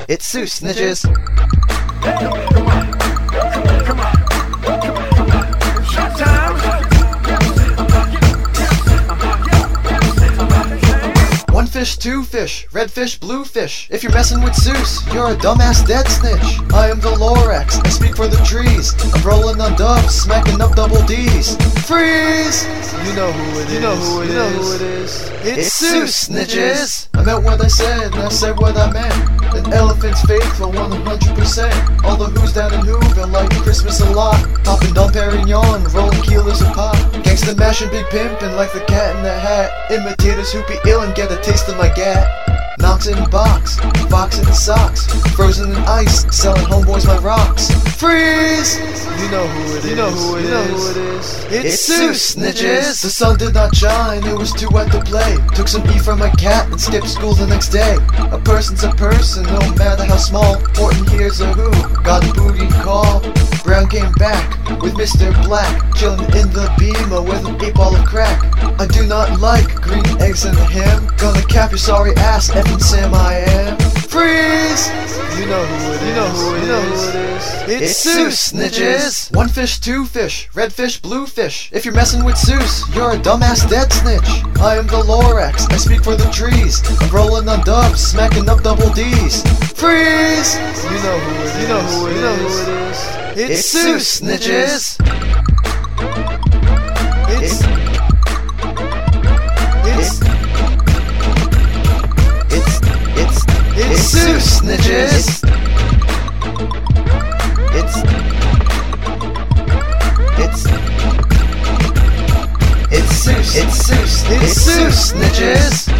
It's Sue Snitches. One fish, two fish, red fish, blue fish. If you're messing with Zeus, you're a dumbass dead snitch. I am the Lorax, I speak for the trees. I'm rolling on dubs, smacking up double D's. Freeze! You know who it is. It's Zeus Snitches. I meant what I said, and I said what I meant. An elephant's faithful 100%. All the who's down in Whoville like Christmas a lot. Popping Dom Perignon, rolling kilos of pop. Gangsta mashing big pimpin' like the cat in the hat. Imitators who be ill and get a taste of my gat. Knox in a box, fox in the socks. Frozen in ice, selling homeboys my rocks. Freeze! You know who it is. It's Zeus Snitches. The sun did not shine, it was too wet to play. Took some E from my cat and skipped school the next day. A person's a person, no matter how small. Important here's a who, got a booty call. Brown came back with Mr. Black, chillin' in the Beamer with an 8-ball of crack. I do not like green eggs and ham. Gonna cap your sorry ass, effing Sam I am. Freeze! You know who it is. It's Zeus Snitches. One fish, two fish, red fish, blue fish. If you're messing with Zeus, you're a dumbass dead snitch. I am the Lorax, I speak for the trees. I'm rolling on dubs, smacking up double D's. Freeze! You know who it is. It's Zeus Snitches. It's Zeus Snitches. It's Zeus Snitches.